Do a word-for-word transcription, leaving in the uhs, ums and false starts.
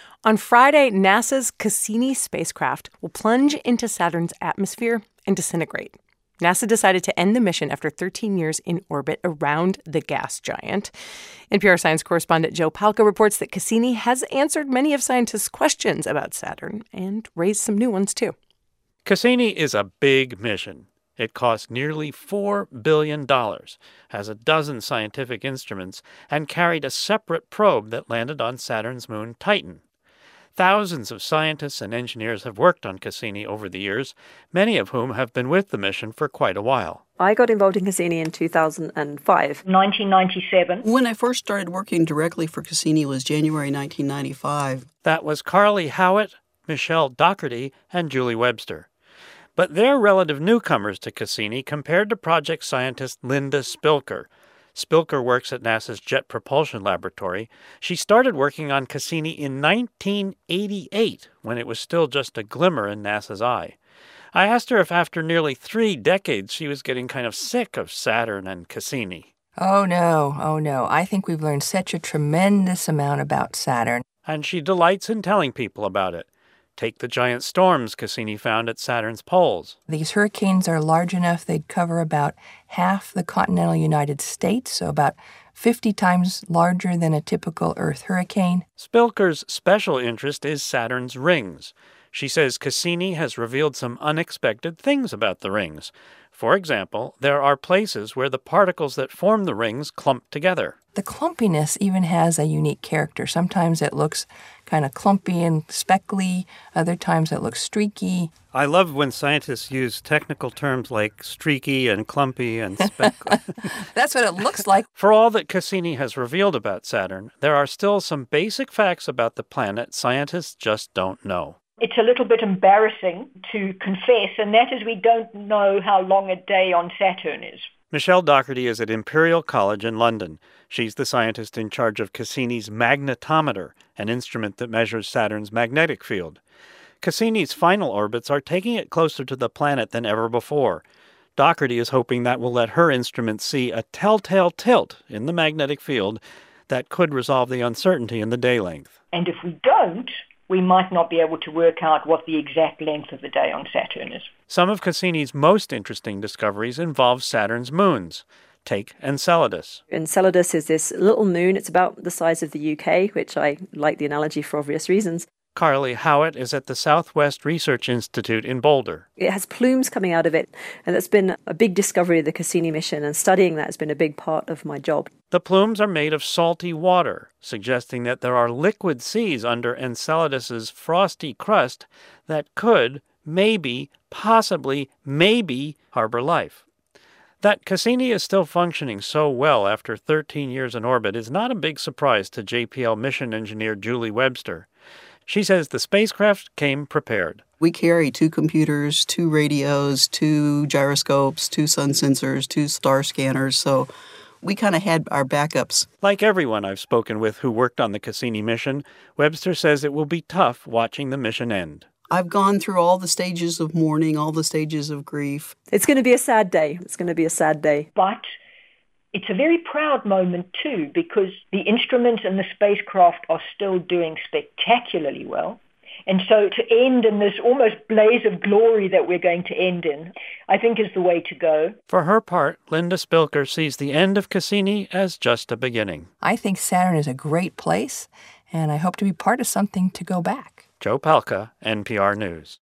On Friday, NASA's Cassini spacecraft will plunge into Saturn's atmosphere and disintegrate. NASA decided to end the mission after thirteen years in orbit around the gas giant. N P R science correspondent Joe Palca reports that Cassini has answered many of scientists' questions about Saturn and raised some new ones, too. Cassini is a big mission. It cost nearly four billion dollars, has a dozen scientific instruments, and carried a separate probe that landed on Saturn's moon Titan. Thousands of scientists and engineers have worked on Cassini over the years, many of whom have been with the mission for quite a while. I got involved in Cassini in two thousand five. nineteen ninety-seven. When I first started working directly for Cassini was January nineteen ninety-five. That was Carly Howitt, Michelle Dougherty, and Julie Webster. But they're relative newcomers to Cassini compared to project scientist Linda Spilker. Spilker works at NASA's Jet Propulsion Laboratory. She started working on Cassini in nineteen eighty-eight, when it was still just a glimmer in NASA's eye. I asked her if after nearly three decades she was getting kind of sick of Saturn and Cassini. Oh, no. Oh, no. I think we've learned such a tremendous amount about Saturn. And she delights in telling people about it. Take the giant storms Cassini found at Saturn's poles. These hurricanes are large enough they'd cover about half the continental United States, so about fifty times larger than a typical Earth hurricane. Spilker's special interest is Saturn's rings. She says Cassini has revealed some unexpected things about the rings. For example, there are places where the particles that form the rings clump together. The clumpiness even has a unique character. Sometimes it looks kind of clumpy and speckly. Other times it looks streaky. I love when scientists use technical terms like streaky and clumpy and speckly. That's what it looks like. For all that Cassini has revealed about Saturn, there are still some basic facts about the planet scientists just don't know. It's a little bit embarrassing to confess, and that is we don't know how long a day on Saturn is. Michelle Dougherty is at Imperial College in London. She's the scientist in charge of Cassini's magnetometer, an instrument that measures Saturn's magnetic field. Cassini's final orbits are taking it closer to the planet than ever before. Dougherty is hoping that will let her instrument see a telltale tilt in the magnetic field that could resolve the uncertainty in the day length. And if we don't, we might not be able to work out what the exact length of the day on Saturn is. Some of Cassini's most interesting discoveries involve Saturn's moons. Take Enceladus. Enceladus is this little moon. It's about the size of the U K, which I like the analogy for obvious reasons. Carly Howitt is at the Southwest Research Institute in Boulder. It has plumes coming out of it, and that's been a big discovery of the Cassini mission, and studying that has been a big part of my job. The plumes are made of salty water, suggesting that there are liquid seas under Enceladus's frosty crust that could, maybe, possibly, maybe, harbor life. That Cassini is still functioning so well after thirteen years in orbit is not a big surprise to J P L mission engineer Julie Webster. She says the spacecraft came prepared. We carry two computers, two radios, two gyroscopes, two sun sensors, two star scanners, so we kind of had our backups. Like everyone I've spoken with who worked on the Cassini mission, Webster says it will be tough watching the mission end. I've gone through all the stages of mourning, all the stages of grief. It's going to be a sad day. It's going to be a sad day. But it's a very proud moment, too, because the instruments and the spacecraft are still doing spectacularly well. And so to end in this almost blaze of glory that we're going to end in, I think is the way to go. For her part, Linda Spilker sees the end of Cassini as just a beginning. I think Saturn is a great place, and I hope to be part of something to go back. Joe Palca, N P R News.